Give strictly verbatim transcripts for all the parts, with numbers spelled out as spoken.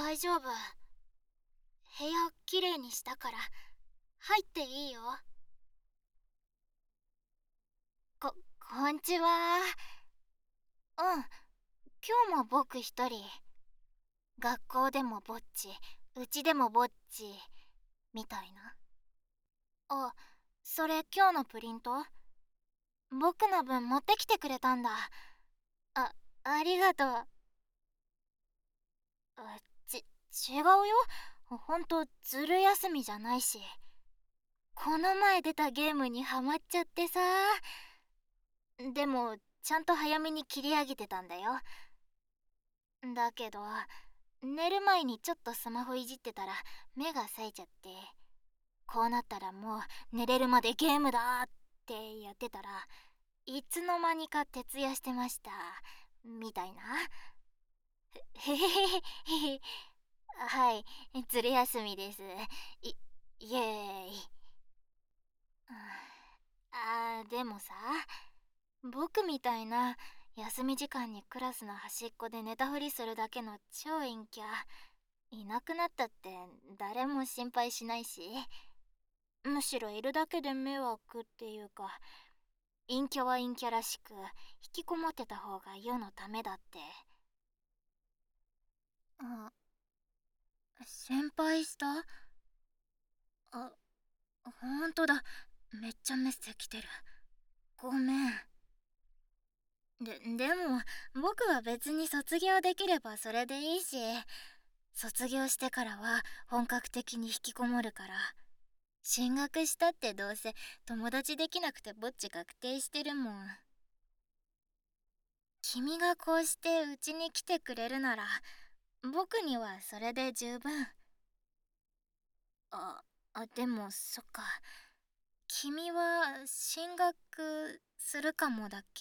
大丈夫。部屋きれいにしたから入っていいよ。こ、こんちは。うん、今日も僕一人。学校でもぼっち、うちでもぼっち、みたいな。あ、それ今日のプリント？僕の分持ってきてくれたんだ。あ、ありがとう。あち、違うよ。ほんとずる休みじゃないし。この前出たゲームにハマっちゃってさ。でもちゃんと早めに切り上げてたんだよ。だけど寝る前にちょっとスマホいじってたら目が冴えちゃって、こうなったらもう寝れるまでゲームだってやってたらいつの間にか徹夜してましたみたいな。へへへへへ。はい、ずる休みです。いイエーイ。あーでもさ、僕みたいな休み時間にクラスの端っこで寝たふりするだけの超陰キャいなくなったって誰も心配しないし、むしろいるだけで迷惑っていうか、陰キャは陰キャらしく引きこもってた方が世のためだって。あ、心配した？あ、ほんとだ。めっちゃメッセ来てる。ごめん。で、でも僕は別に卒業できればそれでいいし、卒業してからは本格的に引きこもるから。進学したってどうせ友達できなくてぼっち確定してるもん。君がこうしてうちに来てくれるなら僕にはそれで十分。あ、あ、でもそっか。君は進学するかもだっけ？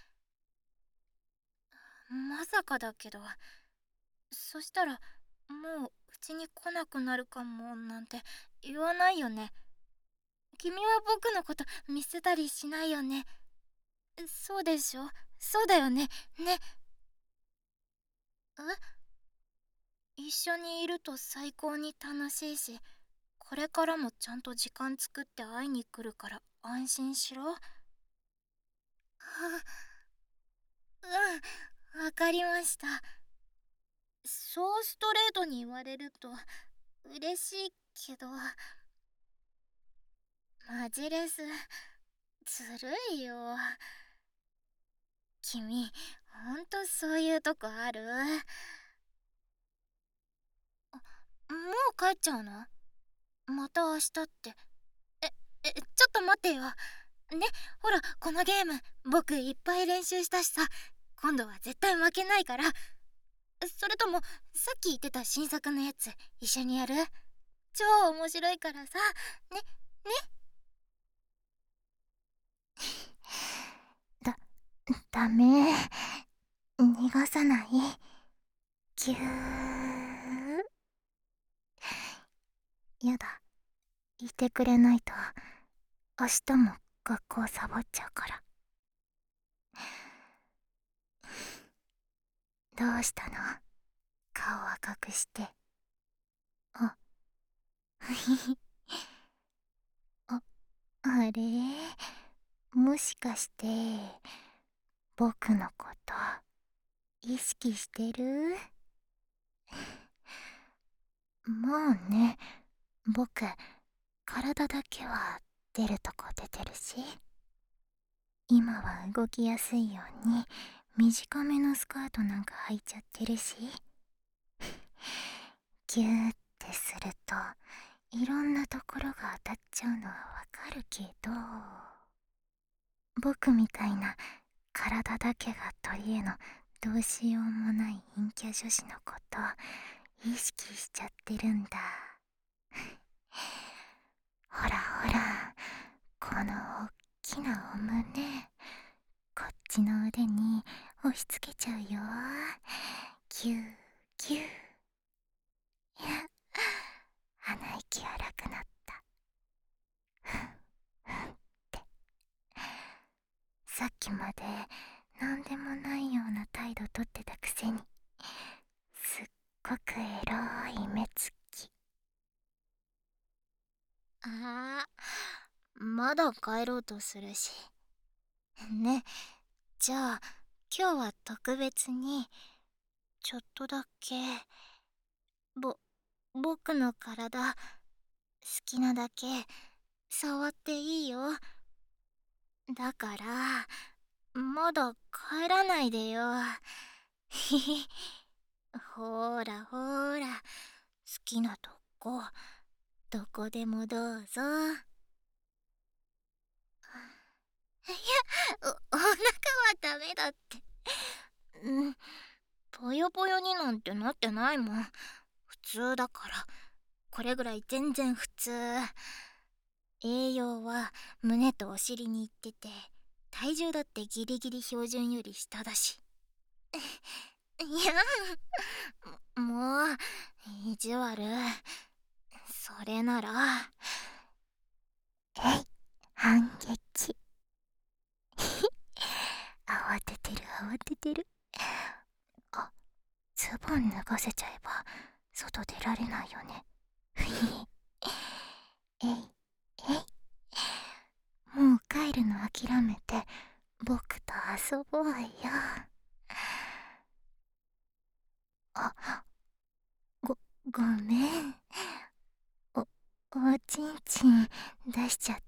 まさかだけど。そしたらもううちに来なくなるかもなんて言わないよね。君は僕のこと見捨てたりしないよね。そうでしょ？そうだよね。ね。え？一緒にいると最高に楽しいし、これからもちゃんと時間作って会いに来るから安心しろ。はうん、わかりました。そうストレートに言われると嬉しいけど、マジレスずるいよ。君ほんとそういうとこある？もう帰っちゃうの？また明日って。ええちょっと待ってよね。ほらこのゲーム僕いっぱい練習したしさ、今度は絶対負けないから。それともさっき言ってた新作のやつ一緒にやる？超面白いからさ。ねね。だダメ、逃がさない。ぎゅー。やだ、いてくれないと明日も学校サボっちゃうから。どうしたの？顔赤くして。あ、ふひひ。あ、あれ、もしかして僕のこと意識してる？もうね、僕体だけは出るとこ出てるし、今は動きやすいように短めのスカートなんか履いちゃってるし、ギューってするといろんなところが当たっちゃうのはわかるけど、僕みたいな体だけが取り柄のどうしようもない陰キャ女子のこと意識しちゃってるんだ。ほらほら、このおっきなお胸こっちの腕に押し付けちゃうよ。ギューギュー。いや、鼻息荒くなった。ふんふんって。さっきまでなんでもないような態度とってたくせにすっごくエロだ帰ろうとするし。ね、じゃあ今日は特別にちょっとだけぼ僕の体好きなだけ触っていいよ。だからまだ帰らないでよ。ひひ。ほらほら、好きなとこどこでもどうぞ。いや、お、お腹はダメだって。うん、ぽよぽよになんてなってないもん。普通だから。これぐらい全然普通。栄養は胸とお尻にいってて、体重だってギリギリ標準より下だし。いや、もう意地悪。それならえい、反撃。慌ててる慌ててる。あ、ズボン脱がせちゃえば外出られないよね。えいえい、もう帰るの諦めて僕と遊ぼうよ。あ、ご、ごめん。お、おちんちん出しちゃった。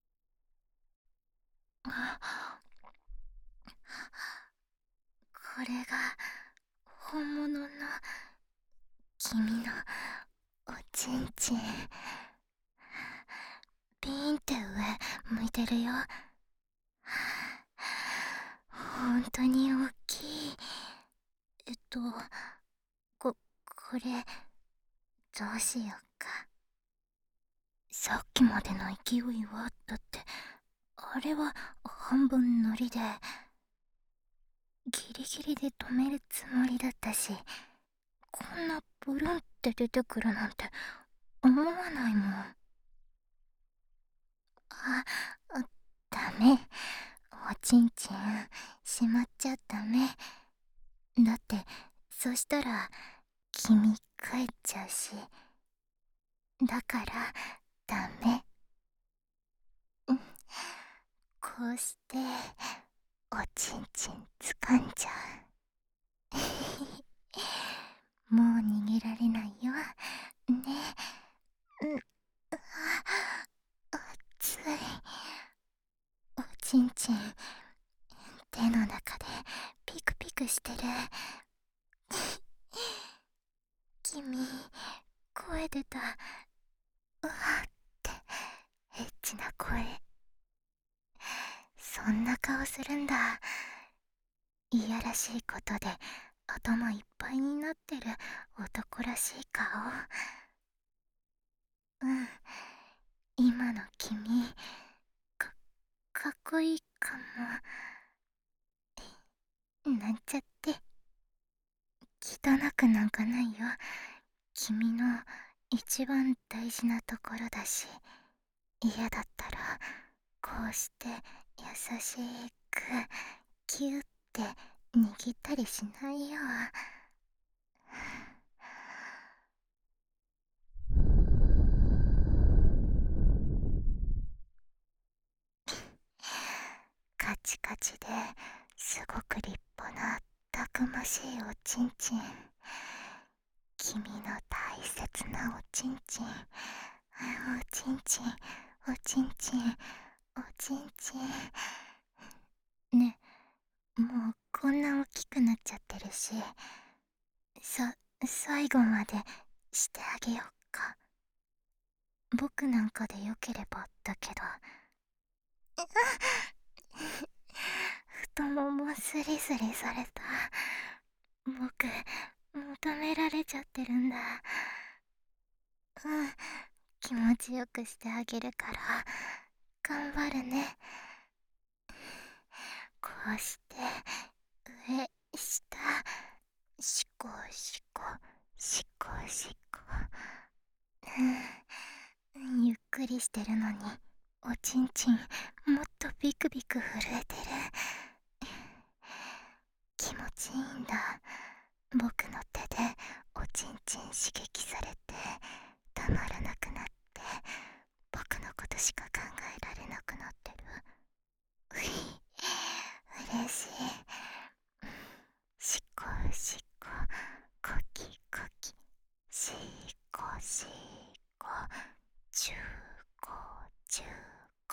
これが本物の君のおちんちん。ピーンって上向いてるよ。本当に大きい。えっとここれどうしようか。さっきまでの勢いはだってあれは半分ノリでギリギリで止めるつもりだったし、こんなブルンって出てくるなんて思わないもん。あ、ダメ。おちんちんしまっちゃダメ。だってそしたら君帰っちゃうし。だからダメ。こうしておちんちん掴んじゃう。もう逃げられないよね。うっ、熱い。おちんちん手の中でピクピクしてる。君声出た。うわってエッチな声。そんな顔するんだ。いやらしいことで頭いっぱいになってる男らしい顔。うん、今の君かかっこいいかも。なんちゃって汚くなんかないよ。君の一番大事なところだし、嫌だったらこうして優しくキュッて握ったりしないよ。カチカチですごく立派なたくましいおちんちん。君の大切なおちんちん。おちんちんおちんちんおちんちん。ね、もうこんな大きくなっちゃってるし、さ最後までしてあげよっか。僕なんかでよければだけど。太ももスリスリされた。僕求められちゃってるんだ。うん、気持ちよくしてあげるから頑張るね。こうして上下しこしこしこしこ。うん、ゆっくりしてるのにおちんちんもっとビクビク震えてる。気持ちいいんだ。僕の手でおちんちん刺激されてたまらなくなって、僕のことしか考えられなくなってる。うひ、嬉しい。しこしこ、こきこき、しこしこ、ちゅうこちゅうこ。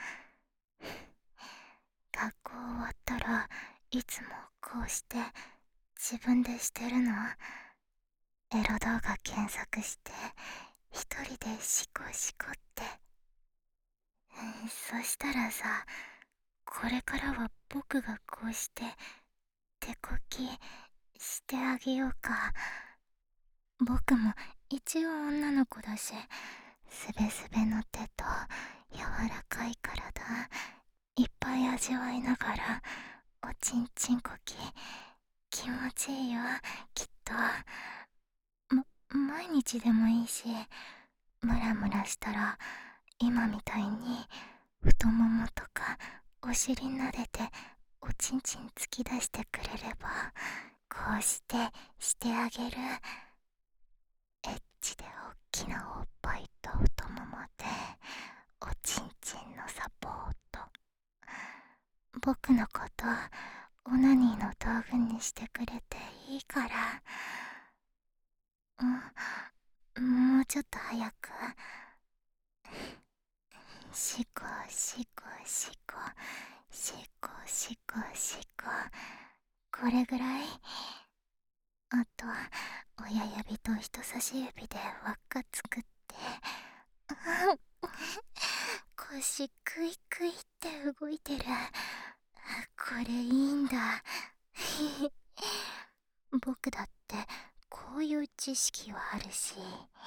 学校終わったらいつもこうして自分でしてるの。エロ動画検索して一人でシコシコって。うん、そしたらさ、これからは僕がこうして手こきしてあげようか。僕も一応女の子だし、すべすべの手と柔らかい体いっぱい味わいながらおちんちんこき気持ちいいよ、きっと。ま、毎日でもいいし、ムラムラしたら今みたいに太ももとかお尻撫でておちんちん突き出してくれれば、こうしてしてあげる。エッチでおっきなおっぱいと太ももでおちんちんのサポート。僕のことオナニーの道具にしてくれていいから。うん、もうちょっと早く。しこしこしこしこしこしこ。これぐらい。あと親指と人差し指で輪っか作って、腰クイクイって動いてる。これいいんだ。僕だってこういう知識はあるし。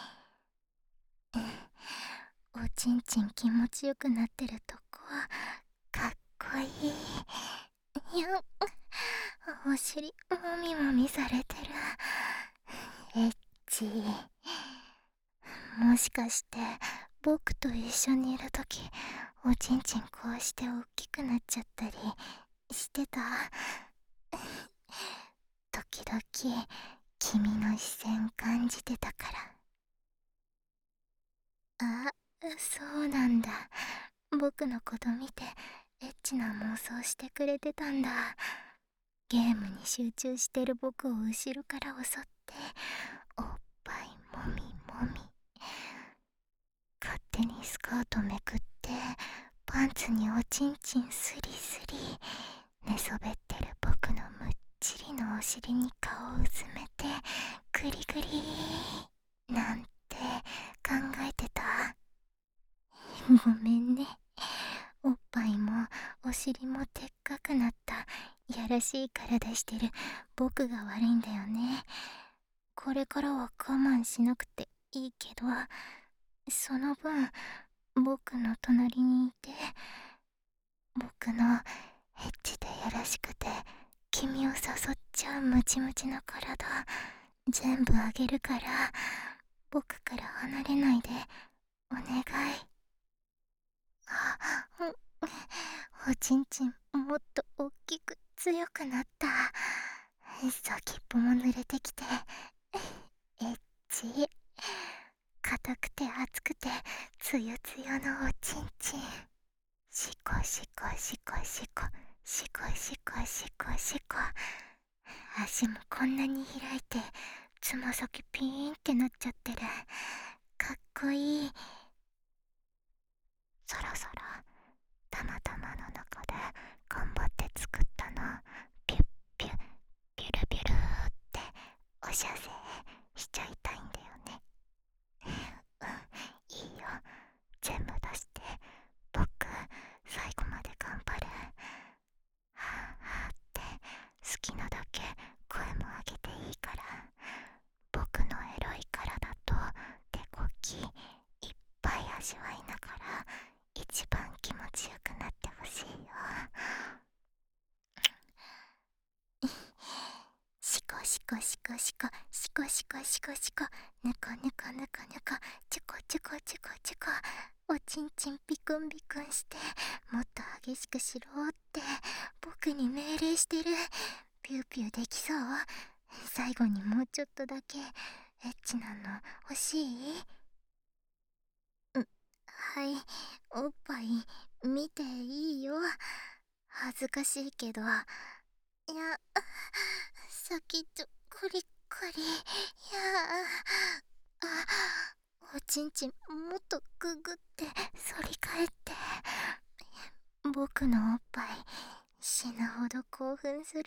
おちんちん気持ちよくなってるとこかっこいい。いや、お尻もみもみされてる。エッチ。もしかして僕と一緒にいるときおちんちんこうして大きくなっちゃったりしてた？時々君の視線感じてたから。あ、そうなんだ。僕のこと見てエッチな妄想してくれてたんだ。ゲームに集中してる僕を後ろから襲っておっぱいもみもみ。勝手にスカートめくってパンツにおちんちんスリスリ。寝そべってる僕のむっちりのお尻に顔をうずめてグリグリなんて考えてた。ごめんね。おっぱいもお尻もでっかくなったやらしい体してる僕が悪いんだよね。これからは我慢しなくていいけど、その分僕の隣にいて、僕のエッチでやらしくて君を誘っちゃうムチムチの体全部あげるから、僕から離れないでお願い。あ、おちんちんもっと大きく強くなった。先っぽも濡れてきてエッチ。硬くて熱くてつゆつゆのおちんちん。しこしこしこしこしこしこしこしこ。足もこんなに開いてつま先ピーンってなっちゃってる。かっこいい。そろそろたまたまの中で頑張って作ったのピュッピュッピュルピュルっておしゃせしちゃいたいんだよね。うん、いいよ、全部出して。僕最後まで頑張る。はぁはぁって好きなだけ声も上げていいから。僕のエロい体と手こきいっぱい味わいながら一番気持ちよくなってほしいよ。シコシコシコシコシコシコシコシコ、ぬこぬこぬこぬこ、チュコチュコチュコチュコ。おちんちんビクンビクンしてもっと激しくしろって僕に命令してる。ピューピューできそう？最後にもうちょっとだけエッチなの欲しい？う、 はい、おっぱい見ていいよ。恥ずかしいけど。いや、先っちょコリコリ。いや、あ、おちんちんもっとググって反り返って。僕のおっぱい死ぬほど興奮する。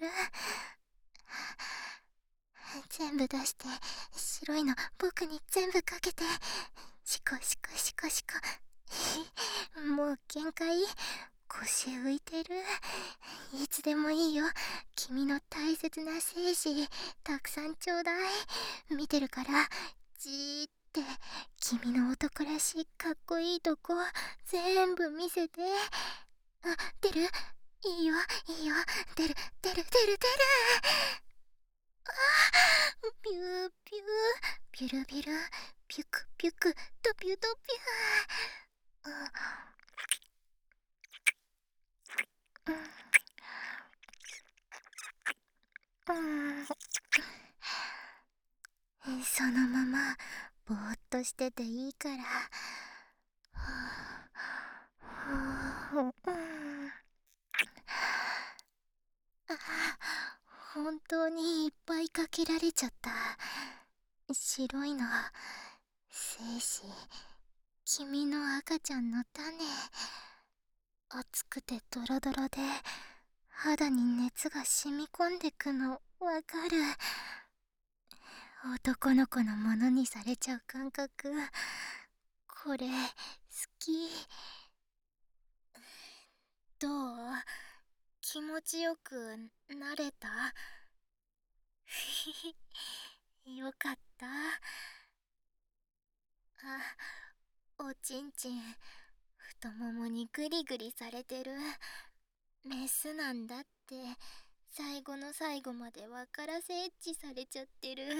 全部出して、白いの僕に全部かけて。シコシコシコシコ。もう限界。腰浮いてる。いつでもいいよ。君の大切な精子たくさんちょうだい。見てるからじーって君の男らしいかっこいいとこ全部見せて。あ、出る？いいよいいよ。出る出る出る出る。あー、ピューピュー、ピュルピュル、ピュクピュク、ドピュドピュー。うん、うん、そのままぼーっとしてていいから。うん、あ、本当にいっぱいかけられちゃった。白いの精子、君の赤ちゃんの種。熱くてドロドロで肌に熱が染み込んでくのわかる。男の子のものにされちゃう感覚、これ好き。どう？気持ちよくなれた？よかった。あ、おちんちん太ももにグリグリされてる。メスなんだって最後の最後まで分からせエッチされちゃってる。いや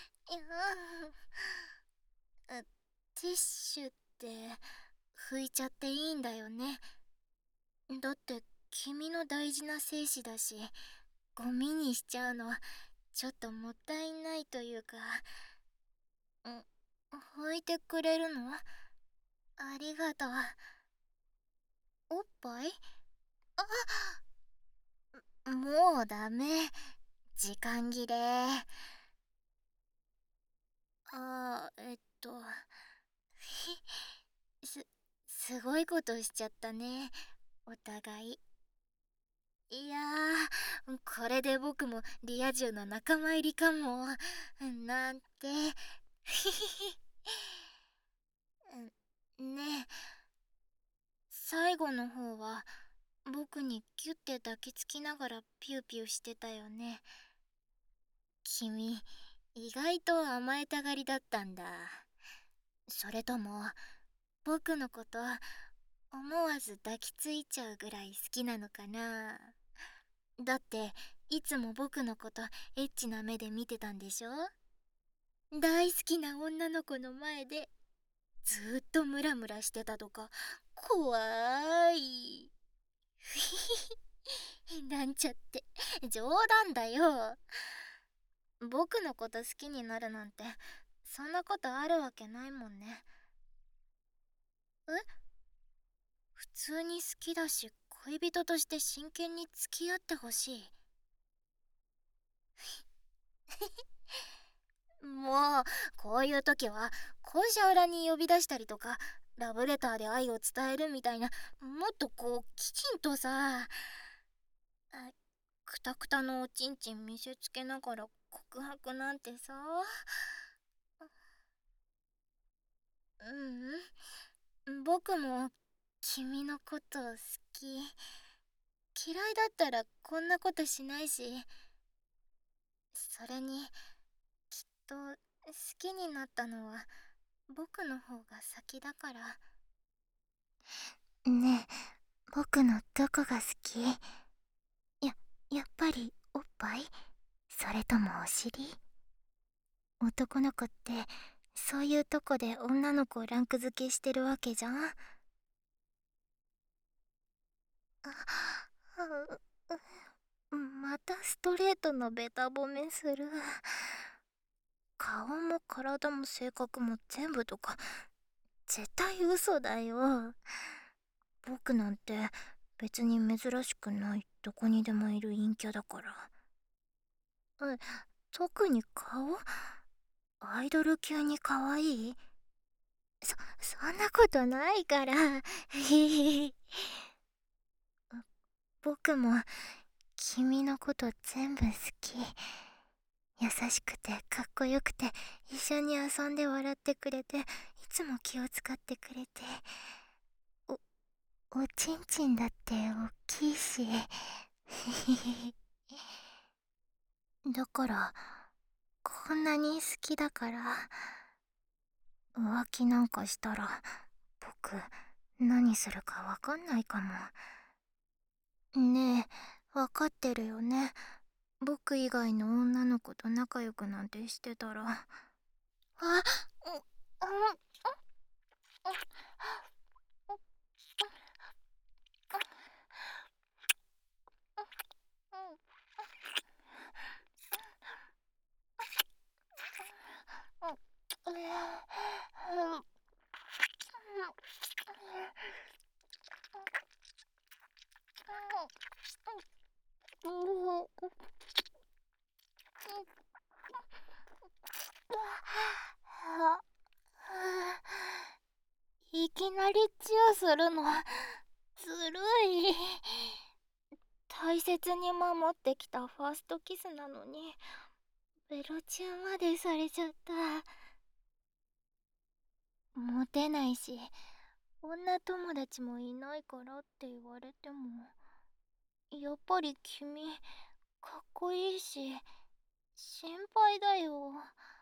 ー、ティッシュって拭いちゃっていいんだよね。だって君の大事な精子だし、ゴミにしちゃうのちょっともったいないというか。ん、拭いてくれるの？ありがとう。おっぱい？あ、もうダメ。時間切れ。あー、えっとす、すごいことしちゃったね、お互い。いやー、これで僕もリア充の仲間入りかも。なんて。ねえ、最後の方は僕にキュッて抱きつきながらピューピューしてたよね。君、意外と甘えたがりだったんだ。それとも、僕のこと思わず抱きついちゃうぐらい好きなのかな。だっていつも僕のことエッチな目で見てたんでしょ？大好きな女の子の前でずーっとムラムラしてたとか怖い。なんちゃって、冗談だよ。僕のこと好きになるなんてそんなことあるわけないもんね。え？普通に好きだし恋人として真剣に付き合ってほしい。もうこういう時は校舎裏に呼び出したりとかラブレターで愛を伝えるみたいな、もっとこうきちんとさ、あ、くたくたのおちんちん見せつけながら告白なんてさ。ううん、僕も君のこと好き。嫌いだったらこんなことしないし、それにきっと好きになったのは僕の方が先だから。ねえ、僕のどこが好き？や、やっぱりおっぱい？それともお尻？男の子ってそういうとこで女の子をランク付けしてるわけじゃん。あ、うまたストレートのベタ褒めする。顔も体も性格も全部とか絶対嘘だよ。僕なんて別に珍しくないどこにでもいる陰キャだから。え、特に顔アイドル級に可愛い？そ、そんなことないから。僕も君のこと全部好き。優しくてかっこよくて一緒に遊んで笑ってくれていつも気を使ってくれて、お、おちんちんだって大きいし。だからこんなに好きだから浮気なんかしたら僕何するかわかんないかも。ねえ、わかってるよね。僕以外の女の子と仲良くなんてしてたら。あ、う、うん、 いきなりチューするのずるい。大切に守ってきたファーストキスなのにベロチューまでされちゃった。モテないし女友達もいないからって言われても、やっぱり君かっこいいし心配だよ。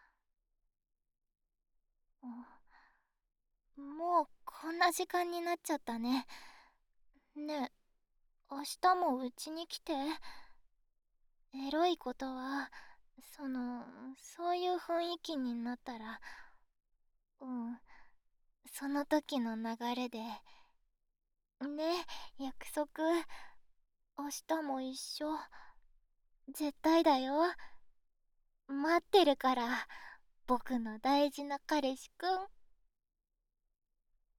もうこんな時間になっちゃったね。ねえ、明日もうちに来て。エロいことはそのそういう雰囲気になったら、うん、その時の流れでね。約束。明日も一緒。絶対だよ。待ってるから、僕の大事な彼氏くん。